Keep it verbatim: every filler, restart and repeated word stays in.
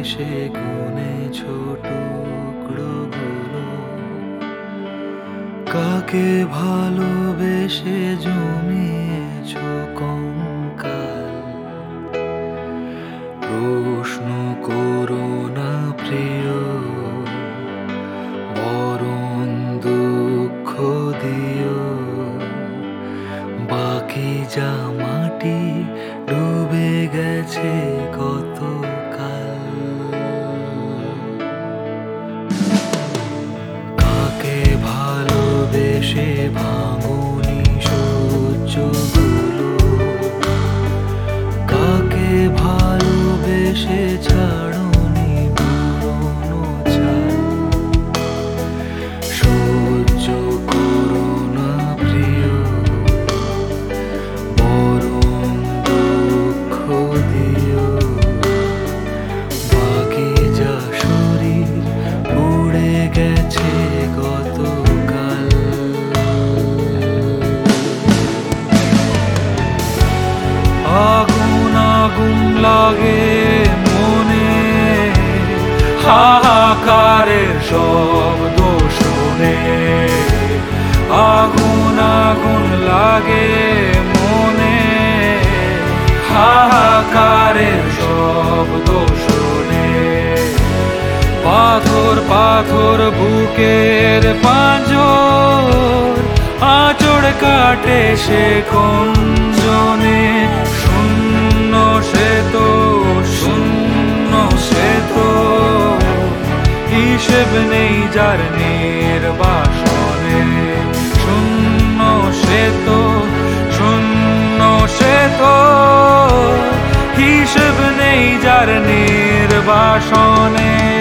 সে গুনেছ টুকরোগুলো, কাকে ভালোবেসে জমিয়েছ কঙ্কাল। প্রশ্ন করো না প্রিয়, বরং দুঃখ দিও, বাকি যা মাটি ডুবে গেছে কতকাল। কাকে ভালোবেসে ভাঙনি সহ্যগুলো, কাকে ভালোবেসে ছাড়নি পুরনো চাল। সহ্য করো না প্রিয়, বরং দুঃখ দিও, বাকি যা শরীর পুড়ে গেছে গতকাল। আগুন আগুন লাগে মনে, হাহাকারের শব্দ শুনে। আগুন আগুন লাগে মনে, হাহাকারের শব্দ শুনে। পাথর পাথর বুকের পাঁজর, আঁচড় কাটে সে কুঞ্জনে। শূন্য সে তো, শূন্য সে তো, হিসেব নেই যার নির্বাসনে। শূন্য সে তো, শূন্য সে তো, হিসেব নেই যার নির্বাসনে।